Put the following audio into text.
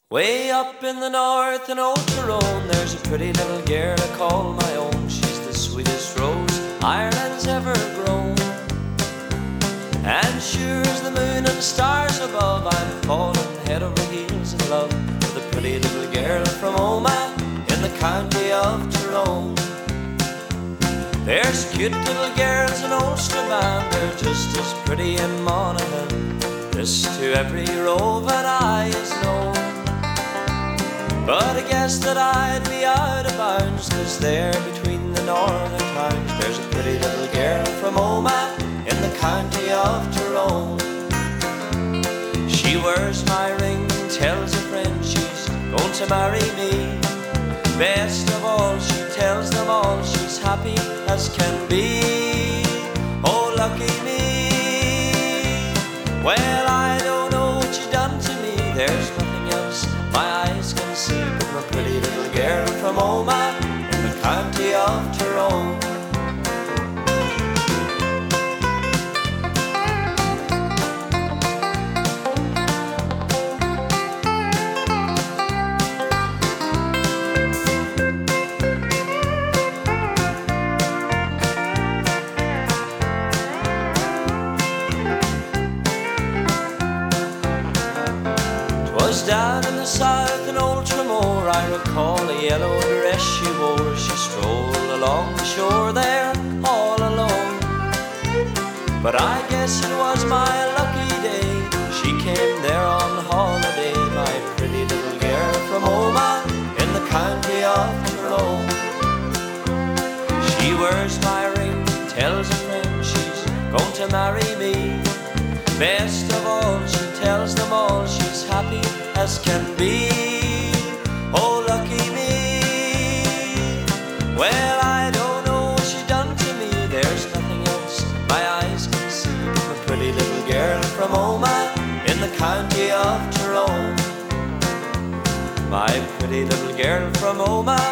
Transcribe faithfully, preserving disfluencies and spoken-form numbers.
Way up in the north in Old Tyrone, there's a pretty little girl I call my own. She's the sweetest rose Ireland's ever grown. And sure as the moon and the stars above, I'm falling head over heels in love with a pretty little girl from Omagh in the county of Tyrone. There's cute little girls in Ulsterman, they're just as pretty in Monaghan. This to every roving eye is known. But I guess that I'd be out of bounds, 'cause there between the northern towns there's a pretty little girl from Omagh in the county of Tyrone. She wears my ring, tells a friend she's going to marry me. Best of all, she tells them all she's happy as can be. Oh, lucky me. Well, I don't know what you've done to me, there's nothing else my eyes can see but my pretty little girl from Omagh in the county of Tyrone. Was down in the south in Old Tramore, I recall a yellow dress she wore. She strolled along the shore there all alone. But I guess it was my lucky day, she came there on holiday, my pretty little girl from Omagh in the county of Tyrone. She wears my ring, tells a friend she's going to marry me. Best of all, she tells them all she's happy as can be. Oh, lucky me. Well, I don't know what she done to me, there's nothing else my eyes can see but a pretty little girl from Omagh in the county of Tyrone. My pretty little girl from Omagh